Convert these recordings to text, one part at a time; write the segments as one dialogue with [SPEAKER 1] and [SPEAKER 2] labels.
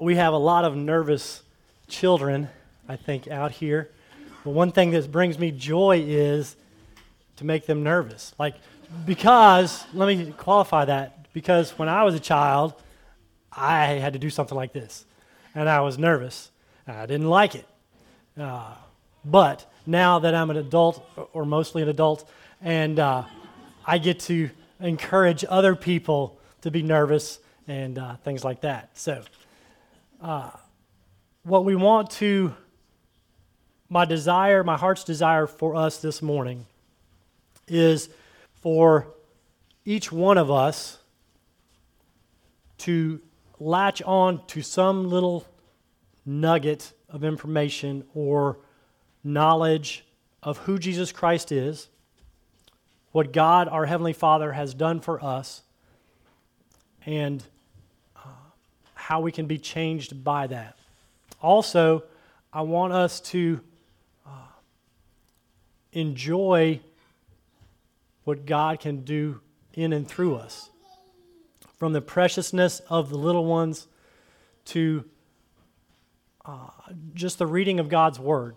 [SPEAKER 1] we have a lot of nervous children, I think, out here. But one thing that brings me joy is to make them nervous. Because, let me qualify that, because when I was a child, I had to do something like this, and I was nervous. I didn't like it. But now that I'm an adult, or mostly an adult, and I get to encourage other people to be nervous and things like that. So, what we want to, my heart's desire for us this morning is for each one of us to latch on to some little nugget of information or knowledge of who Jesus Christ is, what God, our Heavenly Father, has done for us, and how we can be changed by that. Also, I want us to enjoy what God can do in and through us. From the preciousness of the little ones to just the reading of God's Word.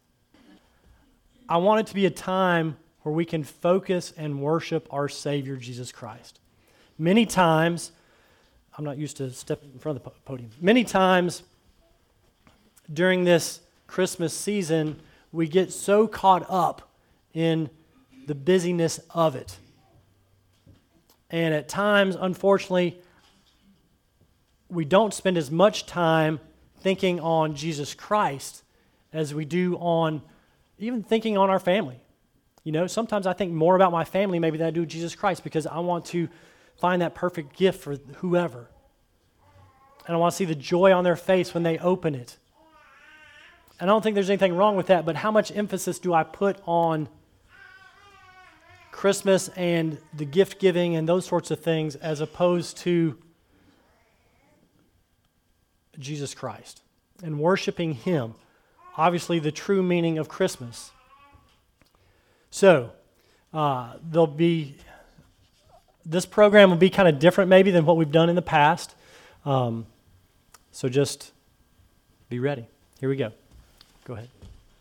[SPEAKER 1] I want it to be a time where we can focus and worship our Savior, Jesus Christ. Many times, I'm not used to stepping in front of the podium. Many times during this Christmas season, we get so caught up in the busyness of it. And at times, unfortunately, we don't spend as much time thinking on Jesus Christ as we do on even thinking on our family. You know, sometimes I think more about my family maybe than I do Jesus Christ because I want to find that perfect gift for whoever. And I want to see the joy on their face when they open it. And I don't think there's anything wrong with that, but how much emphasis do I put on Christmas and the gift giving and those sorts of things as opposed to Jesus Christ and worshiping Him? Obviously, the true meaning of Christmas. So, this program will be kind of different maybe than what we've done in the past. So just be ready. Here we go. Go ahead.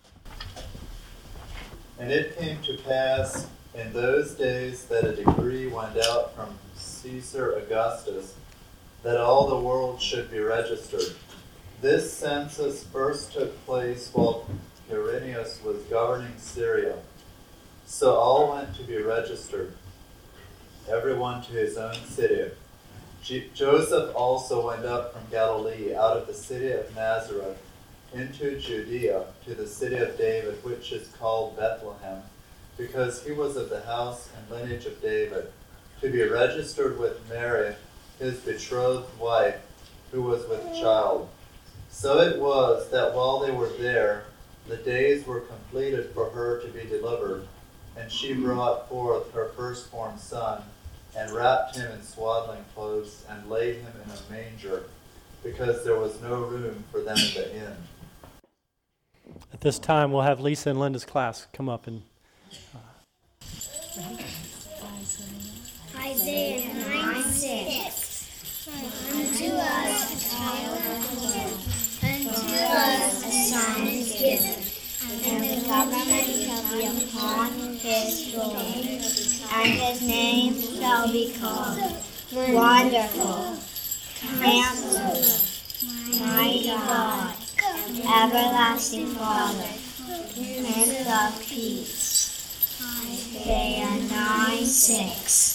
[SPEAKER 2] And it came to pass in those days that a decree went out from Caesar Augustus that all the world should be registered. This census first took place while Quirinius was governing Syria. So all went to be registered, everyone to his own city. Joseph also went up from Galilee out of the city of Nazareth into Judea to the city of David, which is called Bethlehem, because he was of the house and lineage of David, to be registered with Mary, his betrothed wife, who was with child. So it was that while they were there, the days were completed for her to be delivered, and she brought forth her firstborn son, and wrapped him in swaddling clothes, and laid him in a manger, because there was no room for them in the inn.
[SPEAKER 1] At this time, we'll have Lisa and Linda's class come up and...
[SPEAKER 3] Isaiah 9:6. Unto us a child is born, unto us a son is given, and the government shall be upon his shoulder, and his name shall be called Wonderful, Counselor, Mighty God, Everlasting Father, Prince of Peace. Isaiah 9:6.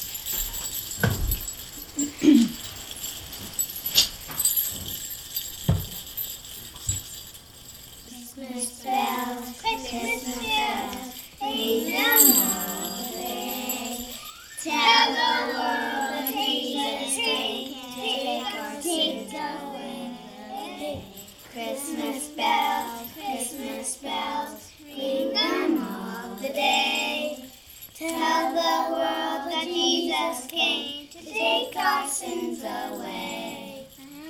[SPEAKER 3] Christmas bells, Christmas bells, ring them all the way. Tell the world that Jesus came to take our sins away. Christmas bells, ring them all the day. Tell the world that Jesus came to take our sins away.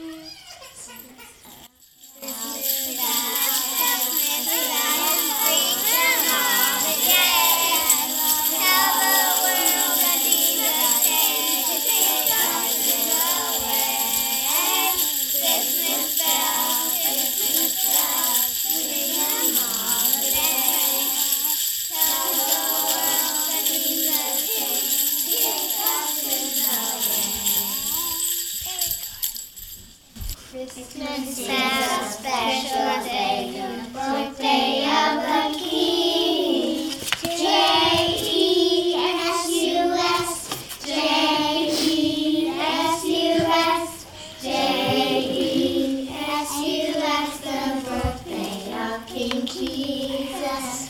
[SPEAKER 3] Christmas bells, ring them all the day. Tell the world that Jesus came to take our sins away. Christmas bells. Christmas is a special day, the birthday of the King. J-E-S-U-S, J-E-S-U-S, J-E-S-U-S, the birthday of King Jesus.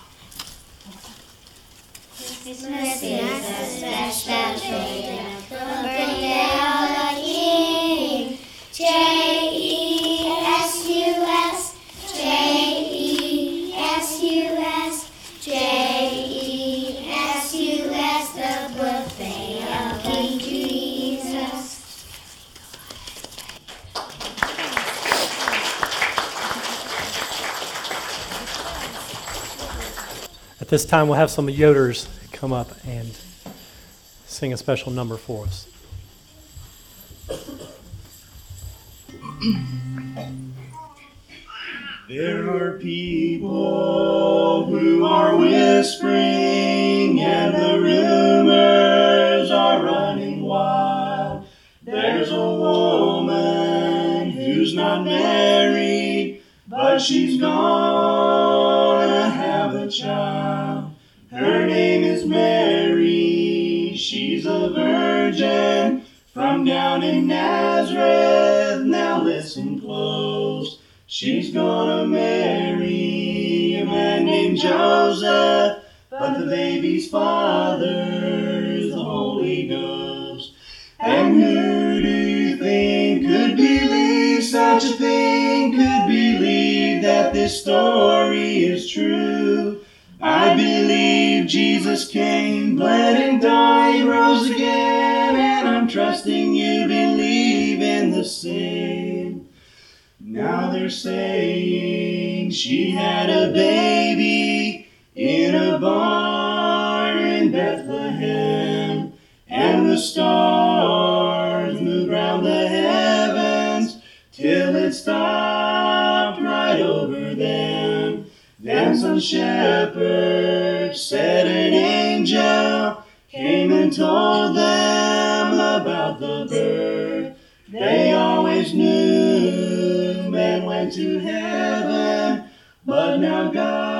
[SPEAKER 3] Christmas is a special day, the birthday of the King. J-E-S-U-S, J-E-S-U-S, J-E-S-U-S, the birthday of King Jesus.
[SPEAKER 1] At this time, we'll have some Yoders come up and sing a special number for us.
[SPEAKER 4] There are people who are whispering and the rumors are running wild. There's a woman who's not married, but she's gonna have a child. Her name is Mary, she's a virgin from down in Nazareth. Now listen close. She's gonna marry a man named Joseph, but the baby's father is the Holy Ghost. And who do you think could believe such a thing, could believe that this story is true? I believe Jesus came, bled and died, rose again, and I'm trusting you believe in the same. Now they're saying she had a baby in a barn in Bethlehem, and the stars moved round the heavens till it stopped right over them. Then some shepherds said an angel came and told them about the birth. They always knew men went to heaven, but now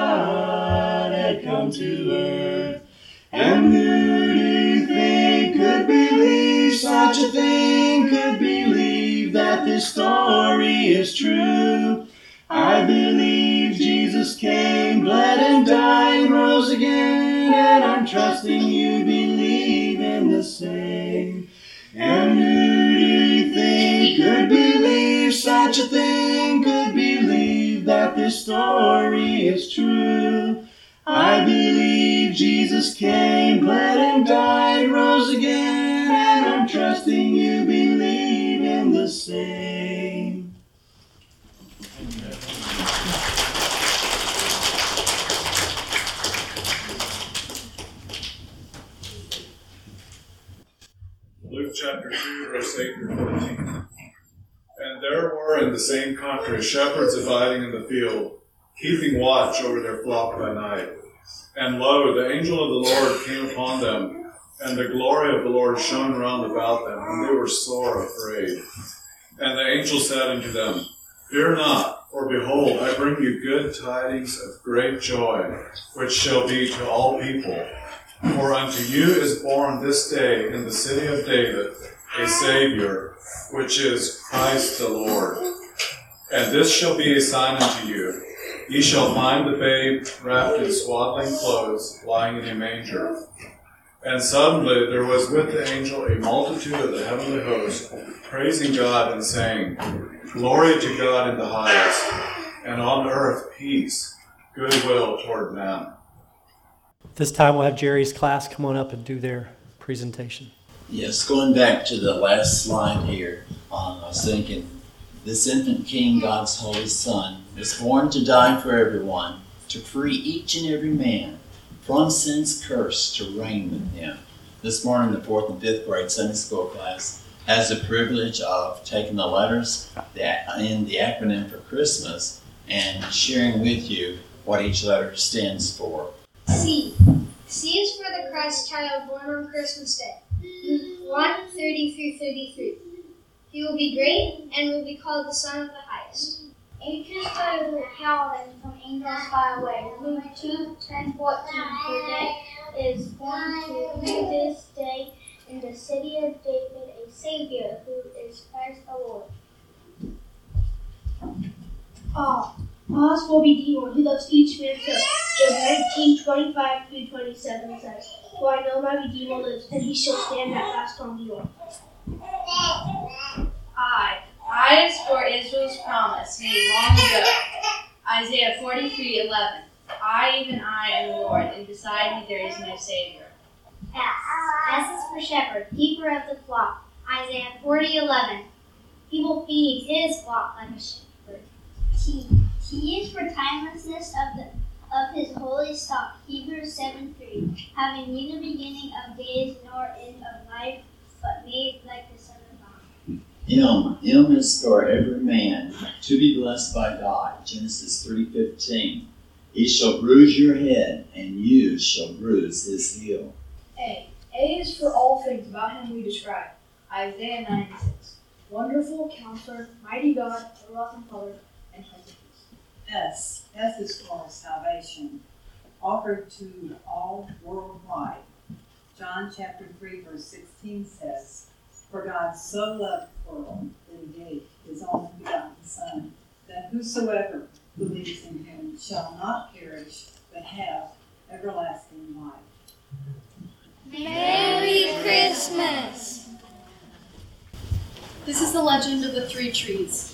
[SPEAKER 4] God had come to earth. And who do you think could believe such a thing, could believe that this story is true? I believe Jesus came, bled and died, rose again, and I'm trusting you believe in the same. And who do you think could believe such a thing, could believe that this story is true? I believe Jesus came, bled and died, rose again, and I'm trusting you believe in the same.
[SPEAKER 5] Luke chapter 2, verse 8 through 14. And there were in the same country shepherds abiding in the field, keeping watch over their flock by night. And lo, the angel of the Lord came upon them, and the glory of the Lord shone round about them, and they were sore afraid. And the angel said unto them, Fear not, for behold, I bring you good tidings of great joy, which shall be to all people. For unto you is born this day in the city of David a Savior, which is Christ the Lord. And this shall be a sign unto you. Ye shall find the babe wrapped in swaddling clothes, lying in a manger. And suddenly there was with the angel a multitude of the heavenly host, praising God and saying, Glory to God in the highest, and on earth peace, goodwill toward men.
[SPEAKER 1] This time we'll have Jerry's class come on up and do their presentation.
[SPEAKER 6] Yes, going back to the last slide here, I was thinking, this infant king, God's holy son, was born to die for everyone, to free each and every man from sin's curse, to reign with him. This morning, the 4th and 5th grade Sunday school class has the privilege of taking the letters in the acronym for Christmas and sharing with you what each letter stands for.
[SPEAKER 7] C. C is for the Christ child born on Christmas Day. Luke 1:30 through 33. He will be great and will be called the Son of the Highest.
[SPEAKER 3] Angels fly with power and from angels fly away. Luke 2:10-14. For there is born to you this day in the city of David a Savior who is Christ the Lord.
[SPEAKER 8] Pause will be demon who loves each man first. Job 19:25-27 says, For I know my Redeemer lives, and he shall stand at last on the earth.
[SPEAKER 9] I is for Israel's promise made long ago. Isaiah 43:11. I, even I, am the Lord, and beside me there is no Savior.
[SPEAKER 3] S is for shepherd, keeper of the flock. Isaiah 40:11. He will feed his flock like a shepherd. T is for timelessness of his holy stock. Hebrews 7:3. Having neither beginning of days nor end of life, but made like the Son of God.
[SPEAKER 6] M is for every man to be blessed by God. Genesis 3:15. He shall bruise your head, and you shall bruise his heel.
[SPEAKER 10] A is for all things about him we describe. Isaiah 9:6. Wonderful Counselor, Mighty God, Everlasting Father, and Prince of Peace.
[SPEAKER 11] S is for salvation, offered to all worldwide. John chapter 3 verse 16 says, For God so loved the world that he gave his only begotten Son, that whosoever believes in him shall not perish, but have everlasting life.
[SPEAKER 3] Merry Christmas!
[SPEAKER 12] This is the legend of the 3 trees.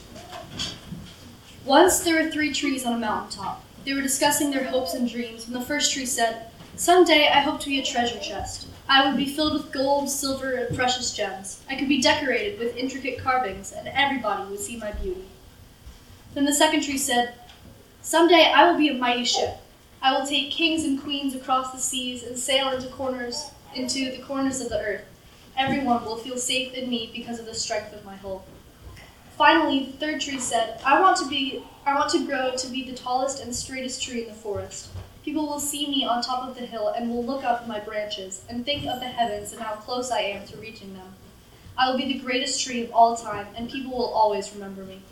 [SPEAKER 12] Once there were 3 trees on a mountaintop. They were discussing their hopes and dreams when the first tree said, Someday I hope to be a treasure chest. I would be filled with gold, silver, and precious gems. I could be decorated with intricate carvings, and everybody would see my beauty. Then the second tree said, Someday I will be a mighty ship. I will take kings and queens across the seas and sail into the corners of the earth. Everyone will feel safe in me because of the strength of my hull. Finally, the third tree said, I want to grow to be the tallest and straightest tree in the forest. People will see me on top of the hill and will look up at my branches and think of the heavens and how close I am to reaching them. I will be the greatest tree of all time, and people will always remember me.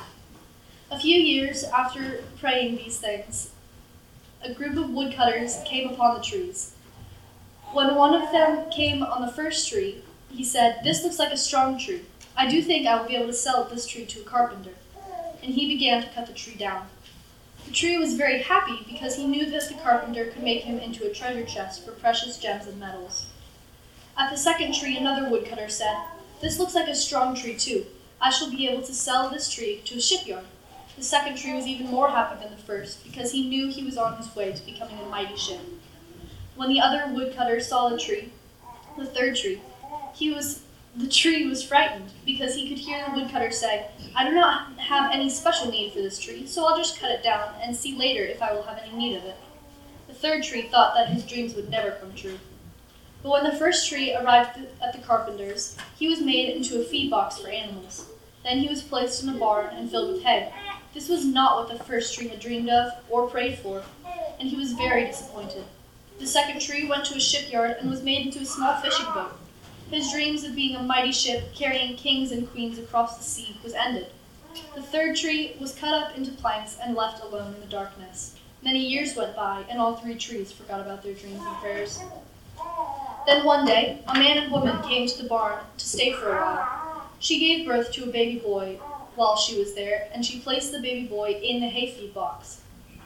[SPEAKER 12] A few years after praying these things, a group of woodcutters came upon the trees. When one of them came on the first tree, he said, This looks like a strong tree. I do think I will be able to sell this tree to a carpenter. And he began to cut the tree down. The tree was very happy because he knew that the carpenter could make him into a treasure chest for precious gems and metals. At the second tree, another woodcutter said, This looks like a strong tree too. I shall be able to sell this tree to a shipyard. The second tree was even more happy than the first because he knew he was on his way to becoming a mighty ship. When the other woodcutter saw the third tree, the tree was frightened because he could hear the woodcutter say, I do not have any special need for this tree, so I'll just cut it down and see later if I will have any need of it. The third tree thought that his dreams would never come true. But when the first tree arrived at the carpenter's, he was made into a feed box for animals. Then he was placed in a barn and filled with hay. This was not what the first tree had dreamed of or prayed for, and he was very disappointed. The second tree went to a shipyard and was made into a small fishing boat. His dreams of being a mighty ship carrying kings and queens across the sea was ended. The third tree was cut up into planks and left alone in the darkness. Many years went by, and all 3 trees forgot about their dreams and prayers. Then one day, a man and woman came to the barn to stay for a while. She gave birth to a baby boy while she was there, and she placed the baby boy in the hay feed box.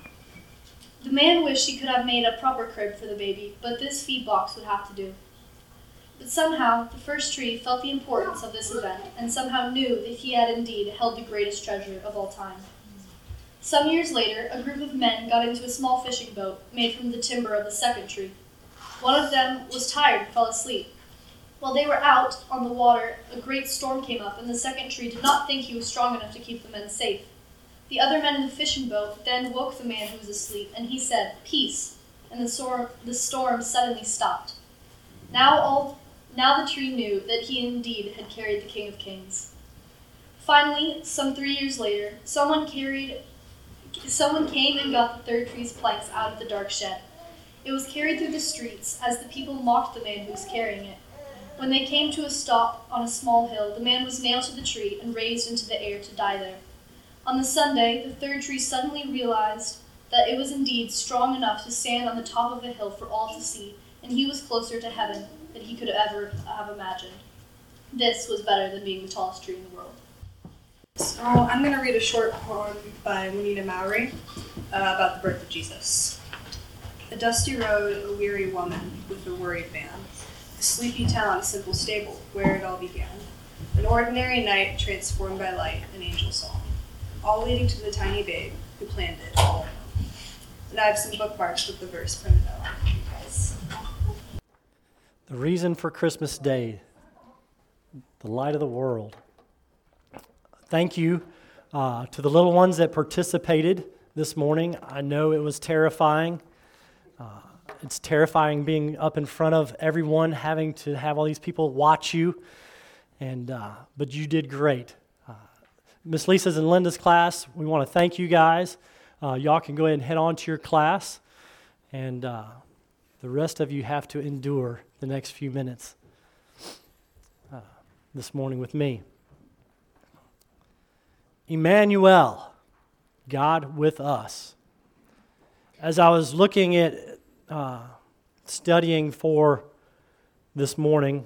[SPEAKER 12] The man wished he could have made a proper crib for the baby, but this feed box would have to do. But somehow, the first tree felt the importance of this event, and somehow knew that he had indeed held the greatest treasure of all time. Some years later, a group of men got into a small fishing boat made from the timber of the second tree. One of them was tired and fell asleep. While they were out on the water, a great storm came up, and the second tree did not think he was strong enough to keep the men safe. The other men in the fishing boat then woke the man who was asleep, and he said, Peace, and the storm suddenly stopped. Now the tree knew that he indeed had carried the King of Kings. Finally, some 3 years later, someone came and got the third tree's planks out of the dark shed. It was carried through the streets as the people mocked the man who was carrying it. When they came to a stop on a small hill, the man was nailed to the tree and raised into the air to die there. On the Sunday, the third tree suddenly realized that it was indeed strong enough to stand on the top of a hill for all to see, and he was closer to heaven than he could ever have imagined. This was better than being the tallest tree in the world.
[SPEAKER 13] So I'm going to read a short poem by Juanita Mowry about the birth of Jesus. A dusty road, a weary woman with a worried man. A sleepy town, a simple stable, where it all began. An ordinary night transformed by light, an angel song. All leading to the tiny babe who planned it all alone. And I have some bookmarks with the verse printed out for you guys.
[SPEAKER 1] The reason for Christmas Day, the light of the world. Thank you to the little ones that participated this morning. I know it was terrifying. It's terrifying being up in front of everyone, having to have all these people watch you, but you did great. Miss Lisa's and Linda's class, we want to thank you guys. Y'all can go ahead and head on to your class, and the rest of you have to endure the next few minutes this morning with me. Emmanuel, God with us. As I was looking at studying for this morning,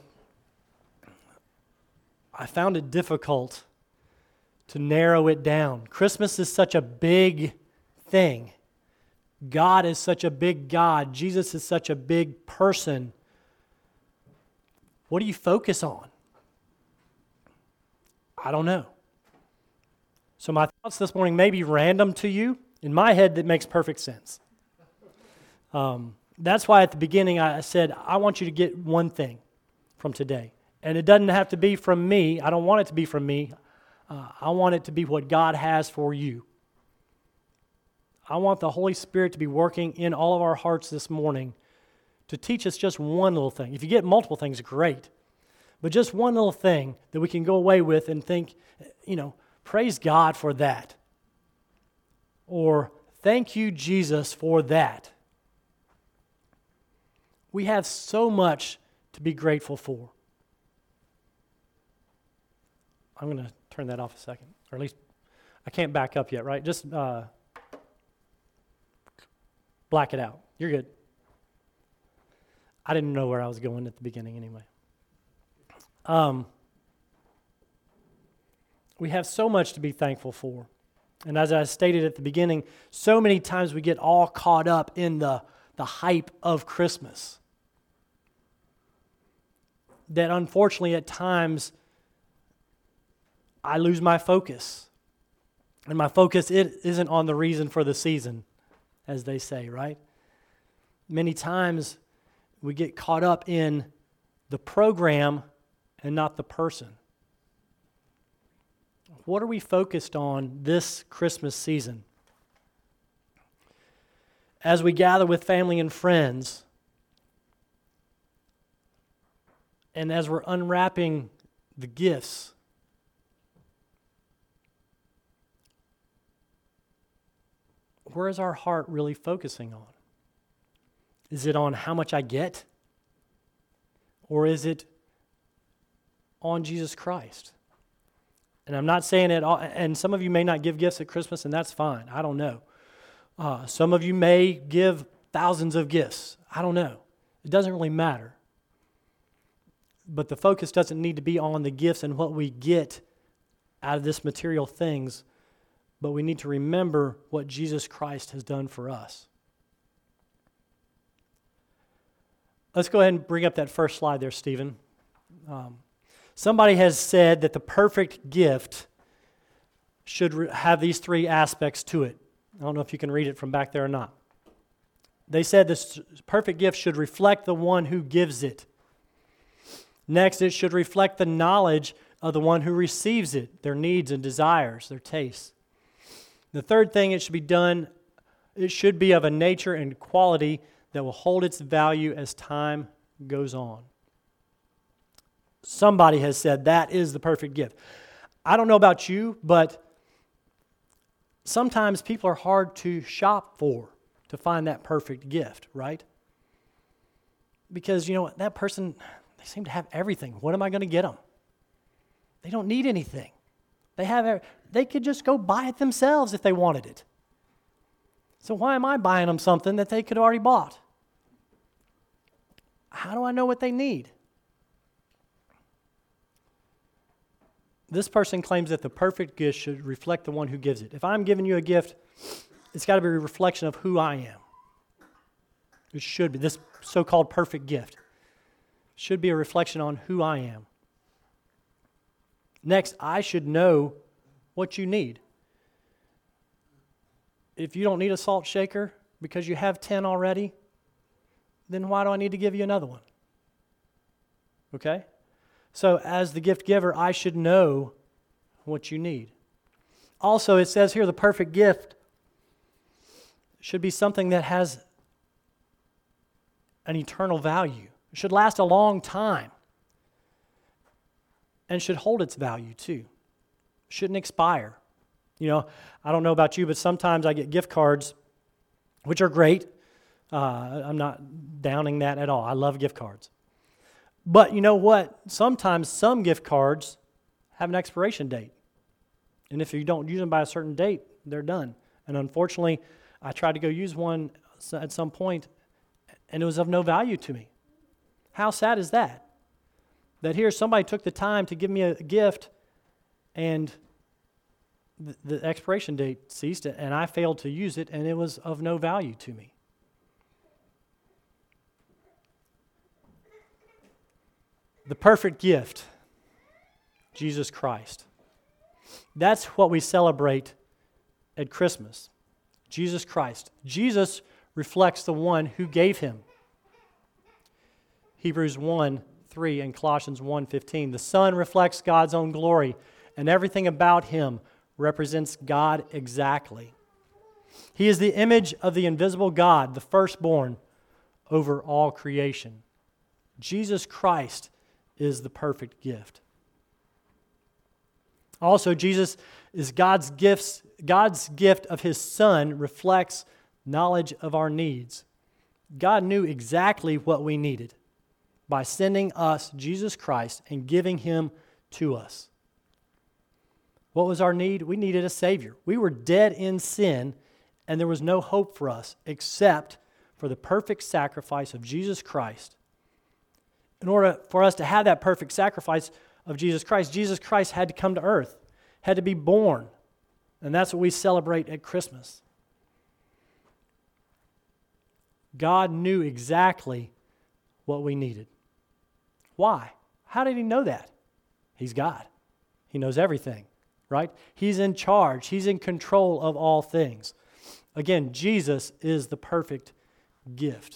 [SPEAKER 1] I found it difficult to narrow it down. Christmas is such a big thing. God is such a big God. Jesus is such a big person. What do you focus on? I don't know. So my thoughts this morning may be random to you. In my head, that makes perfect sense. That's why at the beginning I said, I want you to get one thing from today. And it doesn't have to be from me. I don't want it to be from me. I want it to be what God has for you. I want the Holy Spirit to be working in all of our hearts this morning to teach us just one little thing. If you get multiple things, great. But just one little thing that we can go away with and think, praise God for that. Or thank you, Jesus, for that. We have so much to be grateful for. I'm going to turn that off a second. Or at least, I can't back up yet, right? Just black it out. You're good. I didn't know where I was going at the beginning anyway. We have so much to be thankful for. And as I stated at the beginning, so many times we get all caught up in the hype of Christmas that unfortunately at times I lose my focus. And my focus isn't on the reason for the season, as they say, right? Many times we get caught up in the program and not the person. What are we focused on this Christmas season? As we gather with family and friends, and as we're unwrapping the gifts, where is our heart really focusing on? Is it on how much I get? Or is it on Jesus Christ? And I'm not saying it all, and some of you may not give gifts at Christmas, and that's fine. I don't know. Some of you may give thousands of gifts. I don't know. It doesn't really matter. But the focus doesn't need to be on the gifts and what we get out of this material things, but we need to remember what Jesus Christ has done for us. Let's go ahead and bring up that first slide there, Stephen. Somebody has said that the perfect gift should have these three aspects to it. I don't know if you can read it from back there or not. They said this perfect gift should reflect the one who gives it. Next, it should reflect the knowledge of the one who receives it, their needs and desires, their tastes. The third thing it should be of a nature and quality that will hold its value as time goes on. Somebody has said that is the perfect gift. I don't know about you, but sometimes people are hard to shop for to find that perfect gift, right? Because, that person, They seem to have everything. What am I going to get them? They don't need anything. They could just go buy it themselves if they wanted it. So why am I buying them something that they could have already bought? How do I know what they need? This person claims that the perfect gift should reflect the one who gives it. If I'm giving you a gift, it's got to be a reflection of who I am. It should be. This so-called perfect gift should be a reflection on who I am. Next, I should know what you need. If you don't need a salt shaker because you have 10 already, then why do I need to give you another one? Okay? So as the gift giver, I should know what you need. Also, it says here the perfect gift should be something that has an eternal value. It should last a long time and should hold its value too. Shouldn't expire. You know, I don't know about you, but sometimes I get gift cards, which are great. I'm not downing that at all. I love gift cards. But you know what? Sometimes some gift cards have an expiration date. And if you don't use them by a certain date, they're done. And unfortunately, I tried to go use one at some point, and it was of no value to me. How sad is that? That here somebody took the time to give me a gift, and the expiration date ceased, and I failed to use it, and it was of no value to me. The perfect gift, Jesus Christ. That's what we celebrate at Christmas. Jesus Christ. Jesus reflects the one who gave him. Hebrews 1:3 and Colossians 1:15. The Son reflects God's own glory, and everything about him represents God exactly. He is the image of the invisible God, the firstborn over all creation. Jesus Christ is the perfect gift. Also, Jesus is God's gift of his Son reflects knowledge of our needs. God knew exactly what we needed by sending us Jesus Christ and giving him to us. What was our need? We needed a Savior. We were dead in sin, and there was no hope for us except for the perfect sacrifice of Jesus Christ. In order for us to have that perfect sacrifice of Jesus Christ had to come to earth, had to be born. And that's what we celebrate at Christmas. God knew exactly what we needed. Why? How did he know that? He's God. He knows everything, right? He's in charge. He's in control of all things. Again, Jesus is the perfect gift.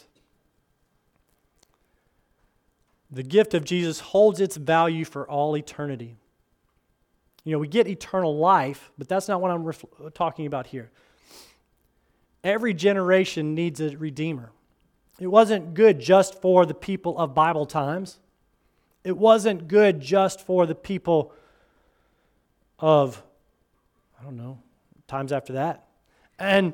[SPEAKER 1] The gift of Jesus holds its value for all eternity. You know, we get eternal life, but that's not what I'm talking about here. Every generation needs a Redeemer. It wasn't good just for the people of Bible times. It wasn't good just for the people of, times after that. And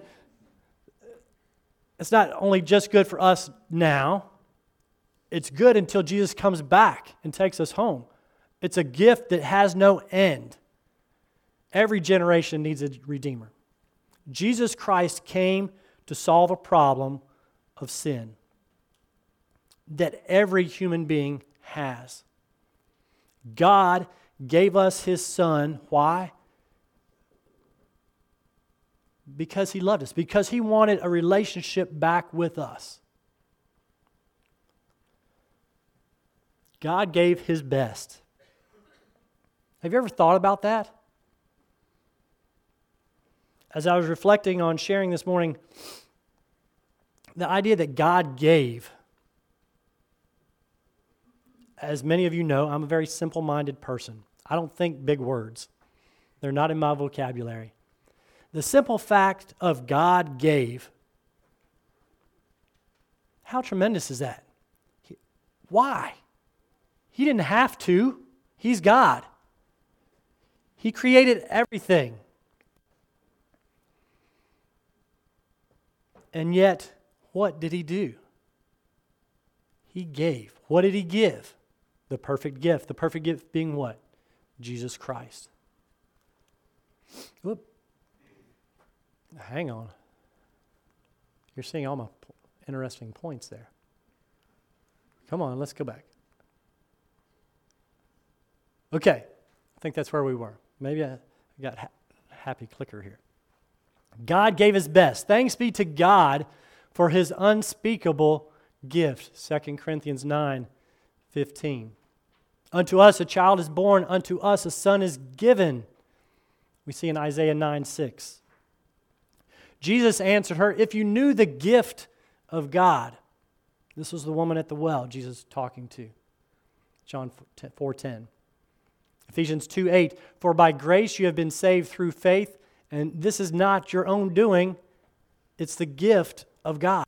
[SPEAKER 1] it's not only just good for us now. It's good until Jesus comes back and takes us home. It's a gift that has no end. Every generation needs a Redeemer. Jesus Christ came to solve a problem of sin that every human being has. God gave us his Son. Why? Because he loved us. Because he wanted a relationship back with us. God gave his best. Have you ever thought about that? As I was reflecting on sharing this morning, the idea that God gave. As many of you know, I'm a very simple-minded person. I don't think big words. They're not in my vocabulary. The simple fact of God gave, how tremendous is that? Why? He didn't have to. He's God. He created everything. And yet, what did he do? He gave. What did he give? The perfect gift. The perfect gift being what? Jesus Christ. Whoop. Hang on. You're seeing all my interesting points there. Come on, let's go back. Okay, I think that's where we were. Maybe I got happy clicker here. God gave his best. Thanks be to God for his unspeakable gift. 2 Corinthians 9:15. Unto us a child is born, unto us a son is given. We see in Isaiah 9:6. Jesus answered her, if you knew the gift of God. This was the woman at the well Jesus talking to. John 4:10. Ephesians 2:8. For by grace you have been saved through faith, and this is not your own doing, it's the gift of God.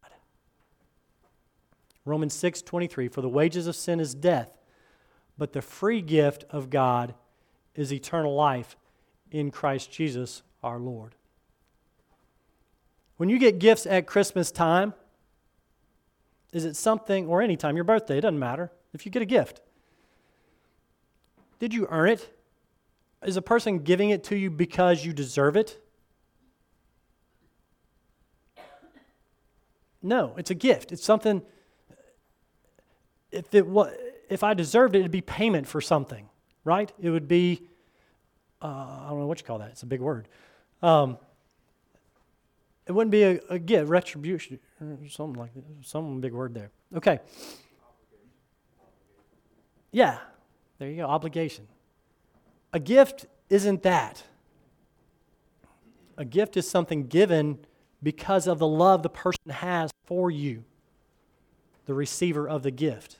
[SPEAKER 1] Romans 6:23. For the wages of sin is death, but the free gift of God is eternal life in Christ Jesus our Lord. When you get gifts at Christmas time, is it something, or any time, your birthday, it doesn't matter, if you get a gift, did you earn it? Is a person giving it to you because you deserve it? No, it's a gift. It's something, if I deserved it, it'd be payment for something, right? It would be, I don't know what you call that. It's a big word. It wouldn't be a gift, retribution, or something like that. Some big word there. Okay. Yeah, there you go, obligation. A gift isn't that. A gift is something given because of the love the person has for you, the receiver of the gift.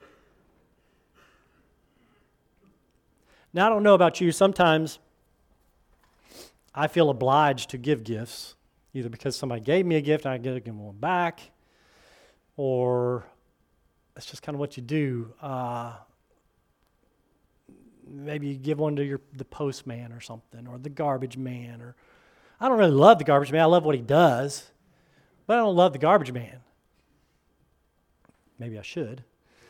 [SPEAKER 1] Now, I don't know about you, sometimes I feel obliged to give gifts, either because somebody gave me a gift and I get to give them one back, or it's just kind of what you do. Maybe you give one to the postman or something, or the garbage man. Or I don't really love the garbage man. I love what he does, but I don't love the garbage man. Maybe I should.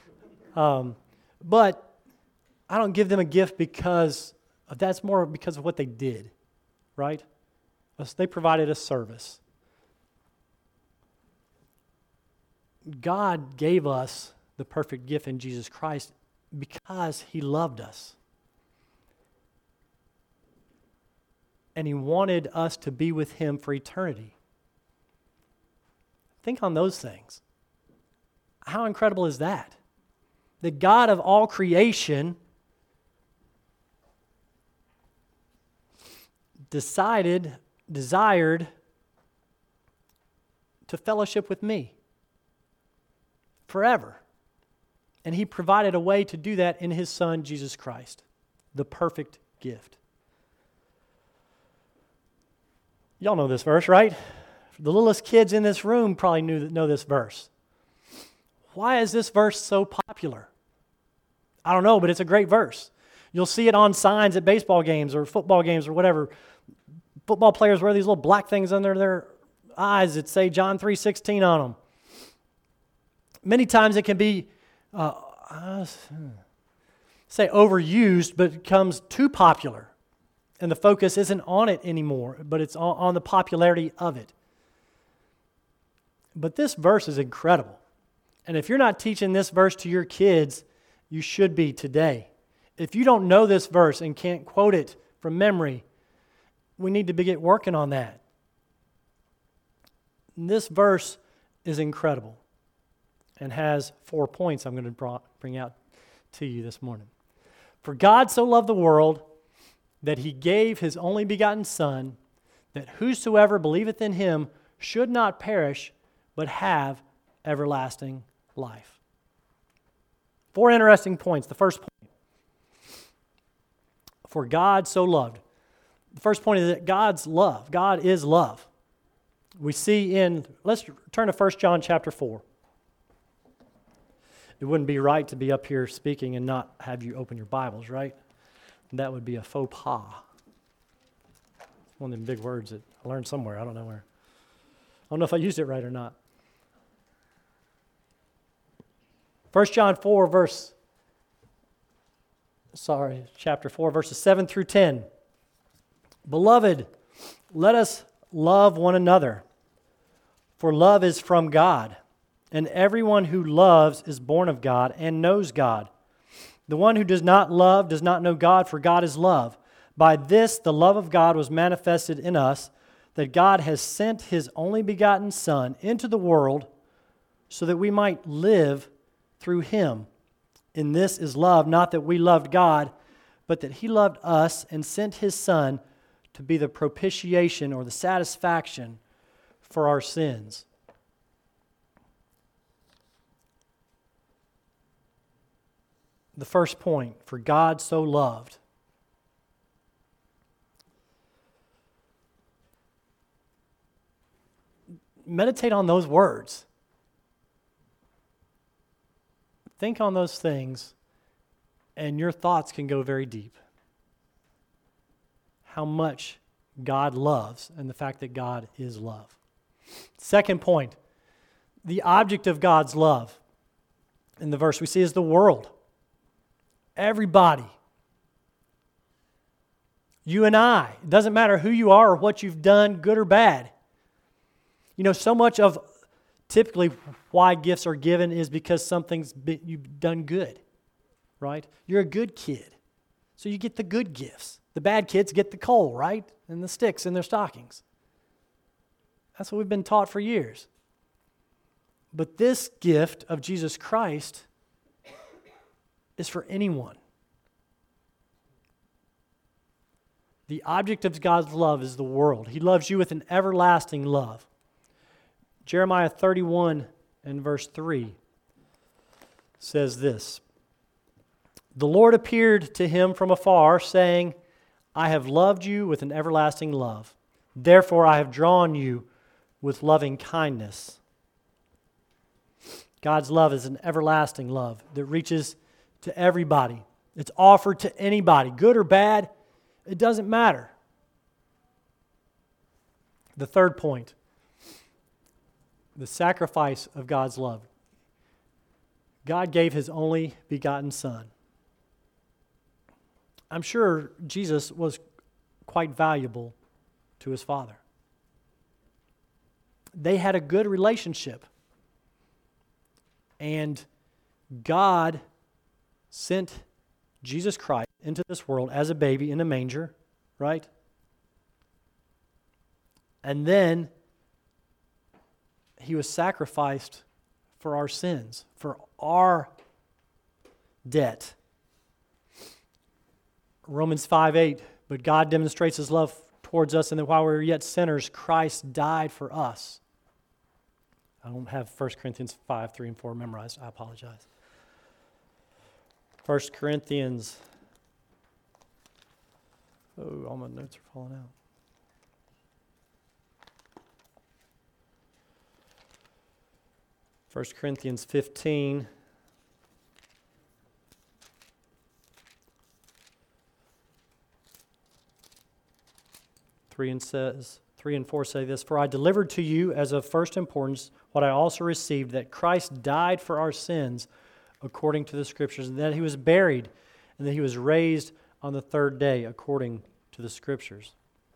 [SPEAKER 1] But I don't give them a gift because that's more because of what they did, right? They provided a service. God gave us the perfect gift in Jesus Christ because he loved us. And he wanted us to be with him for eternity. Think on those things. How incredible is that? The God of all creation desired to fellowship with me forever. And he provided a way to do that in his Son, Jesus Christ, the perfect gift. Y'all know this verse, right? The littlest kids in this room probably know this verse. Why is this verse so popular? I don't know, but it's a great verse. You'll see it on signs at baseball games or football games or whatever. Football players wear these little black things under their eyes that say John 3:16 on them. Many times it can be, say overused, but it becomes too popular. And the focus isn't on it anymore, but it's on the popularity of it. But this verse is incredible. And if you're not teaching this verse to your kids, you should be today. If you don't know this verse and can't quote it from memory, we need to begin working on that. And this verse is incredible and has 4 points I'm going to bring out to you this morning. For God so loved the world that he gave his only begotten Son, that whosoever believeth in him should not perish, but have everlasting life. 4 interesting points. The first point, for God so loved. The first point is that God's love. God is love. We see let's turn to 1 John chapter 4. It wouldn't be right to be up here speaking and not have you open your Bibles, right? That would be a faux pas. One of them big words that I learned somewhere. I don't know where. I don't know if I used it right or not. 1 John 4, verse chapter 4, verses 7 through 10. Beloved, let us love one another, for love is from God, and everyone who loves is born of God and knows God. The one who does not love does not know God, for God is love. By this the love of God was manifested in us, that God has sent His only begotten Son into the world so that we might live through Him. In this is love, not that we loved God, but that He loved us and sent His Son to be the propitiation or the satisfaction for our sins. The first point, for God so loved. Meditate on those words. Think on those things, and your thoughts can go very deep. How much God loves and the fact that God is love. Second point, the object of God's love in the verse we see is the world. Everybody. You and I. It doesn't matter who you are or what you've done, good or bad. You know, so much of typically why gifts are given is because you've done good, right? You're a good kid, so you get the good gifts. The bad kids get the coal, right? And the sticks in their stockings. That's what we've been taught for years. But this gift of Jesus Christ is for anyone. The object of God's love is the world. He loves you with an everlasting love. Jeremiah 31 and verse 3 says this, "The Lord appeared to him from afar, saying, I have loved you with an everlasting love. Therefore I have drawn you with loving kindness." God's love is an everlasting love that reaches to everybody. It's offered to anybody, good or bad, it doesn't matter. The third point, the sacrifice of God's love. God gave His only begotten Son. I'm sure Jesus was quite valuable to His Father. They had a good relationship. And God sent Jesus Christ into this world as a baby in a manger, right? And then He was sacrificed for our sins, for our debt. Romans 5:8, but God demonstrates His love towards us, and that while we were yet sinners, Christ died for us. I don't have 1 Corinthians 5, 3, and 4 memorized. I apologize. 1 Corinthians. Oh, all my notes are falling out. 1 Corinthians 15. Three and 4 say this, "For I delivered to you as of first importance what I also received, that Christ died for our sins according to the Scriptures, and that He was buried, and that He was raised on the third day according to the Scriptures."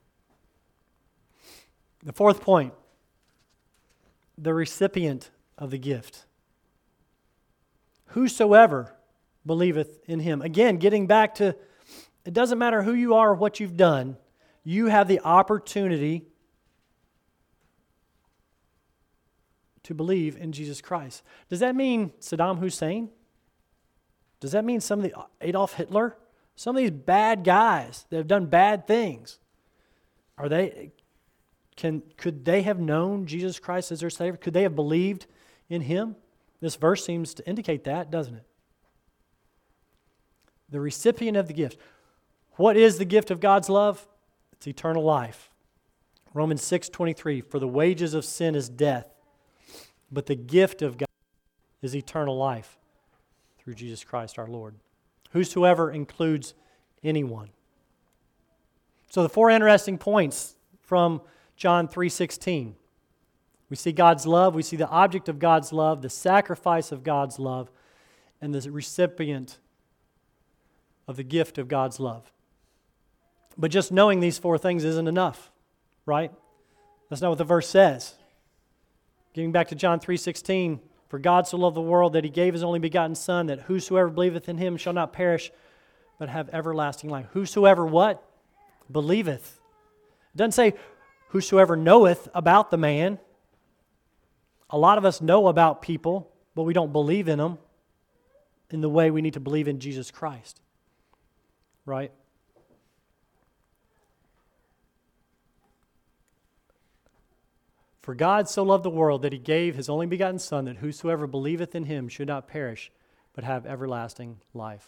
[SPEAKER 1] The fourth point, the recipient of the gift. "Whosoever believeth in Him." Again, getting back to, it doesn't matter who you are or what you've done, you have the opportunity to believe in Jesus Christ. Does that mean Saddam Hussein? Does that mean Adolf Hitler? Some of these bad guys that have done bad things, could they have known Jesus Christ as their Savior? Could they have believed in Him? This verse seems to indicate that, doesn't it? The recipient of the gift. What is the gift of God's love? It's eternal life. Romans 6:23, "For the wages of sin is death, but the gift of God is eternal life through Jesus Christ our Lord." Whosoever includes anyone. So the four interesting points from John 3:16. We see God's love, we see the object of God's love, the sacrifice of God's love, and the recipient of the gift of God's love. But just knowing these four things isn't enough, right? That's not what the verse says. Getting back to John 3:16, for God so loved the world that he gave his only begotten Son, that whosoever believeth in him shall not perish, but have everlasting life. Whosoever what? Believeth. It doesn't say whosoever knoweth about the man. A lot of us know about people, but we don't believe in them in the way we need to believe in Jesus Christ. Right? For God so loved the world that he gave his only begotten Son, that whosoever believeth in him should not perish, but have everlasting life.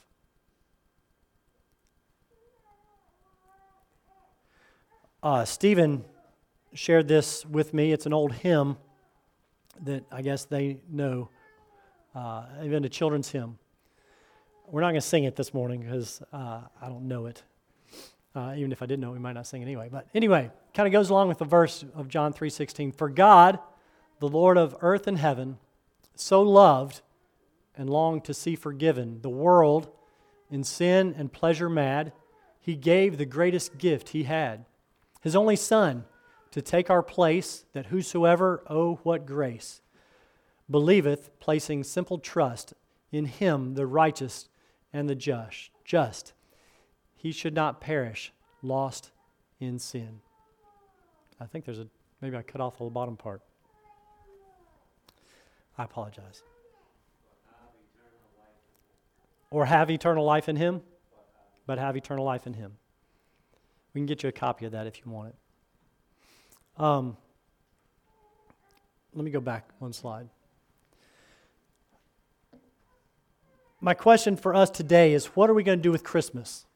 [SPEAKER 1] Stephen shared this with me. It's an old hymn that I guess they know, even a children's hymn. We're not going to sing it this morning because I don't know it. Even if I did know it, we might not sing it anyway. But anyway, kind of goes along with the verse of John 3:16. For God, the Lord of earth and heaven, so loved and longed to see forgiven the world in sin and pleasure mad, he gave the greatest gift he had, his only Son, to take our place, that whosoever, oh, what grace, believeth, placing simple trust in him, the righteous and the just, he should not perish, lost in sin. I think maybe I cut off the bottom part. I apologize. Or have eternal life in him, but have eternal life in him. We can get you a copy of that if you want it. Let me go back one slide. My question for us today is, what are we going to do with Christmas?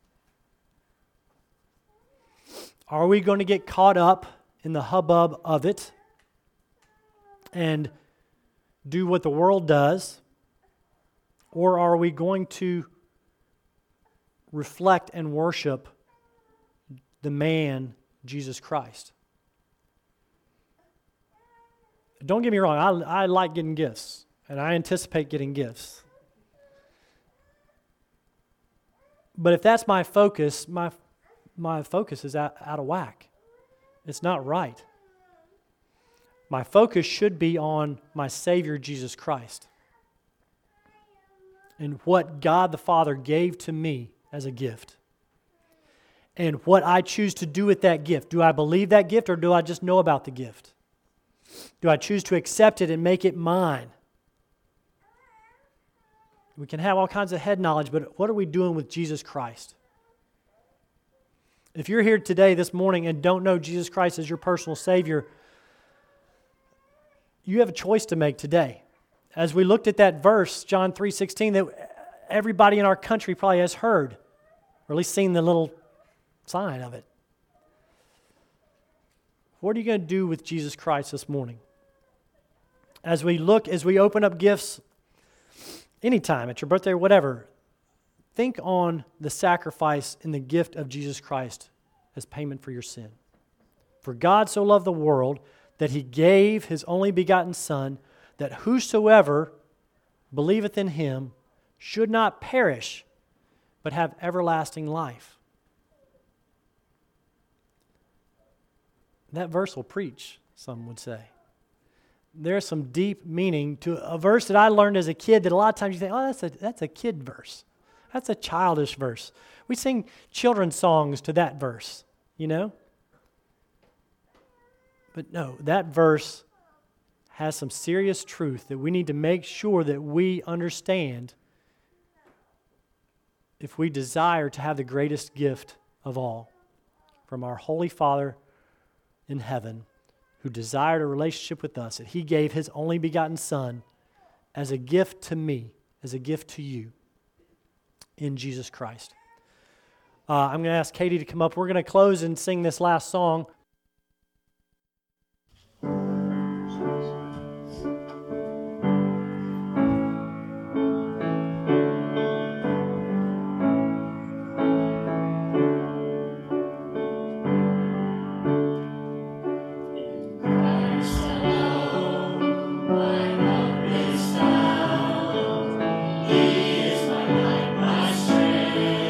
[SPEAKER 1] Are we going to get caught up in the hubbub of it and do what the world does? Or are we going to reflect and worship the man, Jesus Christ? Don't get me wrong, I like getting gifts, and I anticipate getting gifts. But if that's my focus, my focus is out of whack. It's not right. My focus should be on my Savior, Jesus Christ, and what God the Father gave to me as a gift, and what I choose to do with that gift. Do I believe that gift, or do I just know about the gift? Do I choose to accept it and make it mine? We can have all kinds of head knowledge, but what are we doing with Jesus Christ? If you're here today, this morning, and don't know Jesus Christ as your personal Savior, you have a choice to make today. As we looked at that verse, John 3:16, that everybody in our country probably has heard, or at least seen the little sign of it. What are you going to do with Jesus Christ this morning? As we open up gifts, anytime, at your birthday or whatever, think on the sacrifice and the gift of Jesus Christ as payment for your sin. For God so loved the world that he gave his only begotten Son, that whosoever believeth in him should not perish, but have everlasting life. That verse will preach, some would say. There's some deep meaning to a verse that I learned as a kid that a lot of times you think, oh, that's a kid verse. That's a childish verse. We sing children's songs to that verse, you know? But no, that verse has some serious truth that we need to make sure that we understand if we desire to have the greatest gift of all from our Holy Father in heaven, who desired a relationship with us, that he gave his only begotten Son as a gift to me, as a gift to you, in Jesus Christ. I'm going to ask Katie to come up. We're going to close and sing this last song.
[SPEAKER 4] He is my light, my strength.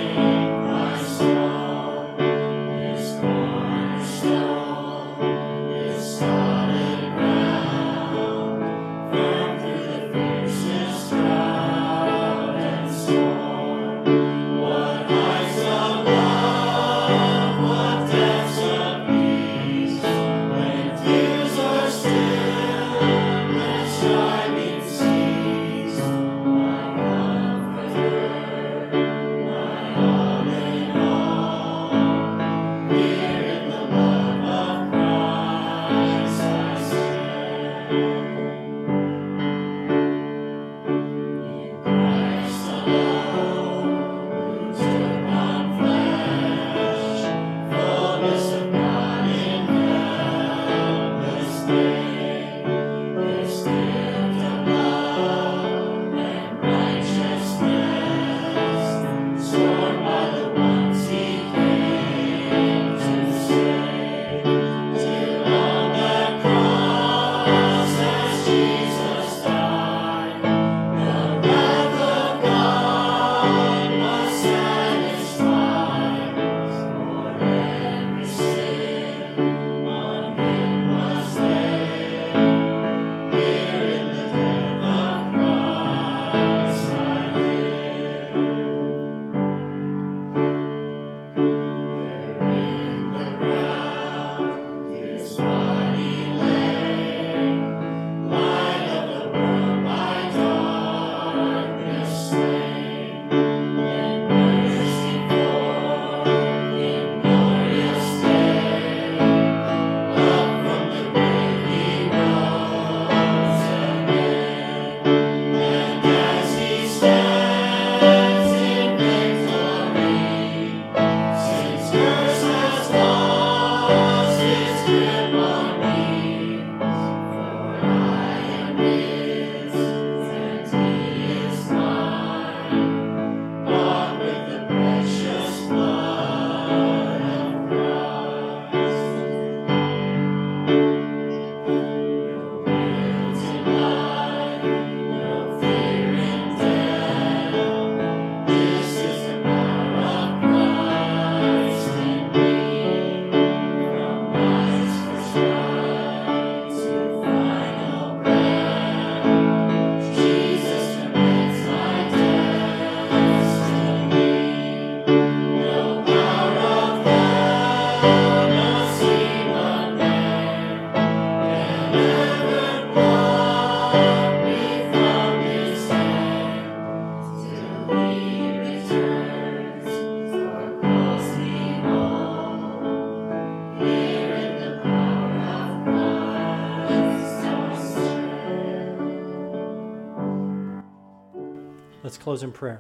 [SPEAKER 1] Let's close in prayer.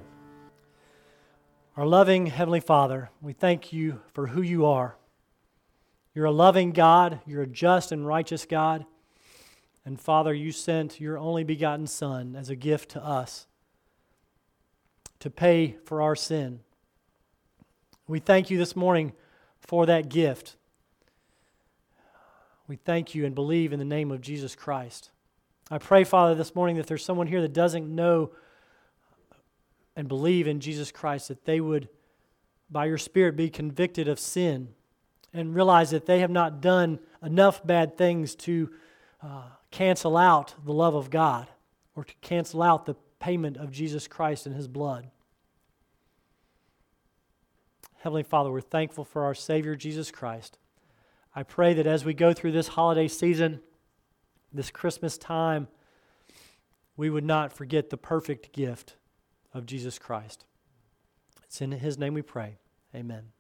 [SPEAKER 1] Our loving Heavenly Father, we thank you for who you are. You're a loving God. You're a just and righteous God. And Father, you sent your only begotten Son as a gift to us to pay for our sin. We thank you this morning for that gift. We thank you and believe in the name of Jesus Christ. I pray, Father, this morning that there's someone here that doesn't know and believe in Jesus Christ, that they would, by your Spirit, be convicted of sin and realize that they have not done enough bad things to cancel out the love of God or to cancel out the payment of Jesus Christ and His blood. Heavenly Father, we're thankful for our Savior, Jesus Christ. I pray that as we go through this holiday season, this Christmas time, we would not forget the perfect gift of Jesus Christ. It's in His name we pray. Amen.